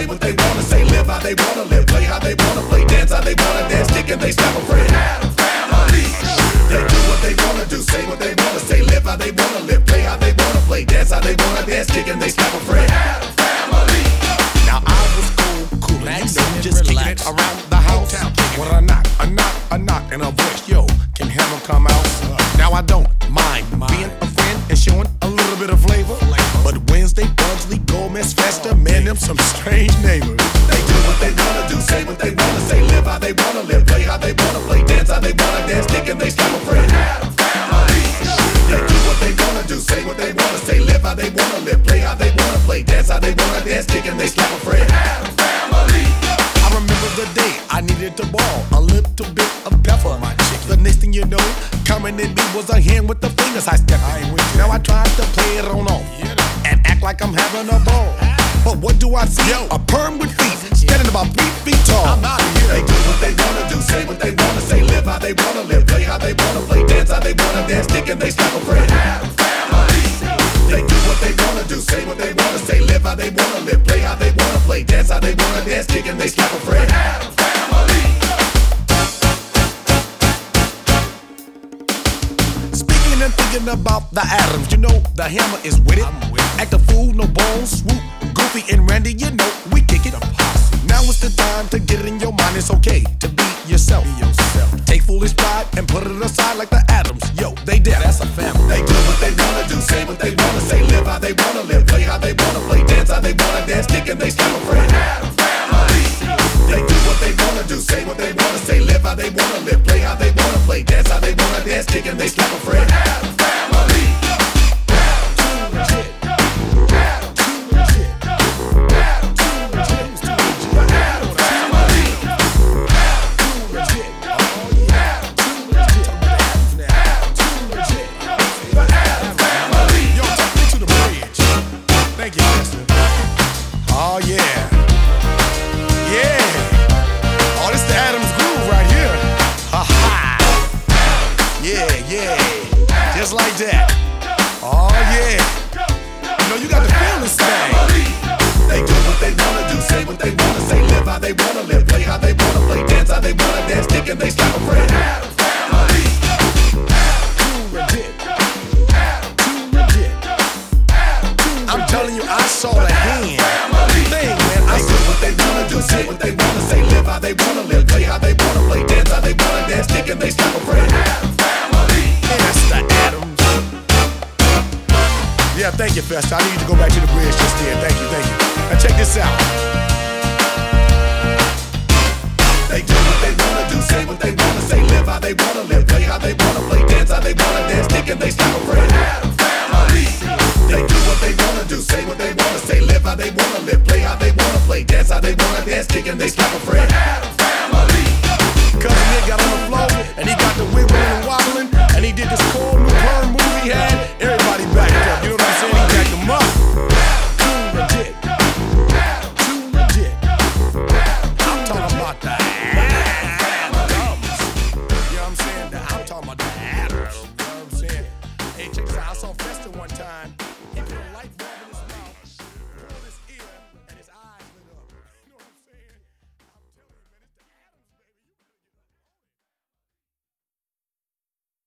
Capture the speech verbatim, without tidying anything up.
what they wanna say, live how they wanna live, play how they wanna play, dance how they wanna dance, kick and they stop a friend. Adam Family. They do what they wanna do, say what they wanna say, live how they wanna live, play how they wanna play, dance how they wanna dance, kick and they stop a friend. Adam Family. Now I was cool, cool, and you know, just kicking it around the house. When I knock, a knock, a knock, and a voice, yo, can have them come out. Now I don't mind being a friend and showing a little bit of flavor. But Wednesday, Bugsley, Gomez, Festa, man, them some strange neighbors. They do what they wanna do, say what they wanna say, live how they wanna live, play how they wanna play, dance how they wanna dance, kick and they stop a friend. Adam Family. They do what they wanna do, say what they wanna say, live how they wanna live, play how they wanna play, dance how they wanna dance, kick and they slap a friend. Adam Family. I remember the day I needed to ball a little bit of pepper. My chicken. The next thing you know, coming at me was a hand with the fingers I stepped in. Now I tried to play it on off and act like I'm having a ball. But what do I see? Yo, a perm with feet, standing about three feet tall. I'm out of here. They do what they wanna do, say what they wanna say, live how they wanna live, play how they wanna play, dance how they wanna dance, kick and they stop a friend. Adam Family. They do what they wanna do, say what they wanna say, live how they wanna live, play how they wanna play, dance how they wanna dance, kick and they slap a friend. Adam Family. Speaking and thinking about the Adams, you know the hammer is with it. Act a fool, no bones, swoop. Goofy and Randy, you know we kick it. Now it's the time to get it in your mind. It's okay to be yourself. Be yourself. Take foolish pride and put it aside like the Adams. Yo, they did. That's a family. They do what they wanna do, say what they wanna say, live how they wanna live, play how they wanna play, dance how they wanna dance, kick and they stop a friend. Adam Family. They do what they wanna do, say what they wanna say, live how they wanna live, play how they wanna play, dance how they wanna dance, kick and they slap a friend. Adam Family. Oh yeah, yeah. Oh, this the Adams groove right here. Ha ha. Yeah, yeah. Just like that. Oh yeah. You know you got to feel this thing. They do what they wanna do, say what they wanna say, live how they wanna live, play how they wanna play, dance how they wanna dance, kick and they slap a friend. Adam Family. I'm telling you, I saw the hand thing, man. I They do what they wanna do, say what they wanna say, live how they wanna live, play how they wanna play, dance how they wanna dance, kick and they slap a friend. Adam Family. That's the Adams. Yeah, thank you, Festa. I need to go back to the bridge just then. Thank you, thank you. Now check this out. They do what they wanna do, say what they wanna say, live how they wanna live, play how they wanna play, dance how they wanna dance, kick and they slap a friend. Adam Family. They do what they wanna do, say what they wanna say, live how they wanna live, play how they wanna play, dance how they wanna dance, kick and they slap a friend.